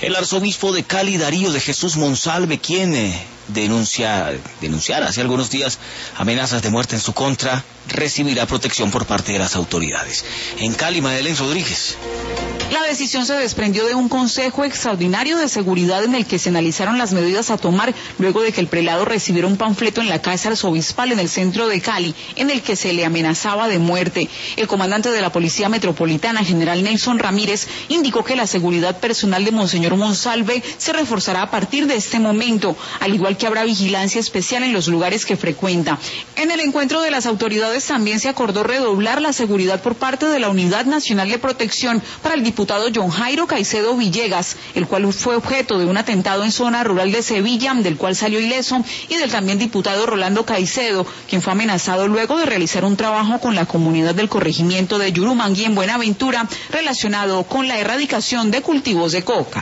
El arzobispo de Cali, Darío de Jesús Monsalve, quien denunciara hace algunos días amenazas de muerte en su contra, recibirá protección por parte de las autoridades. En Cali, Madeleine Rodríguez. La decisión se desprendió de un consejo extraordinario de seguridad en el que se analizaron las medidas a tomar luego de que el prelado recibiera un panfleto en la casa arzobispal en el centro de Cali, en el que se le amenazaba de muerte. El comandante de la Policía Metropolitana, general Nelson Ramírez, indicó que la seguridad personal de Monseñor Monsalve se reforzará a partir de este momento, al igual que habrá vigilancia especial en los lugares que frecuenta. En el encuentro de las autoridades también se acordó redoblar la seguridad por parte de la Unidad Nacional de Protección para el diputado John Jairo Caicedo Villegas, el cual fue objeto de un atentado en zona rural de Sevilla, del cual salió ileso, y del también diputado Rolando Caicedo, quien fue amenazado luego de realizar un trabajo con la comunidad del corregimiento de Yurumangui en Buenaventura relacionado con la erradicación de cultivos de coca.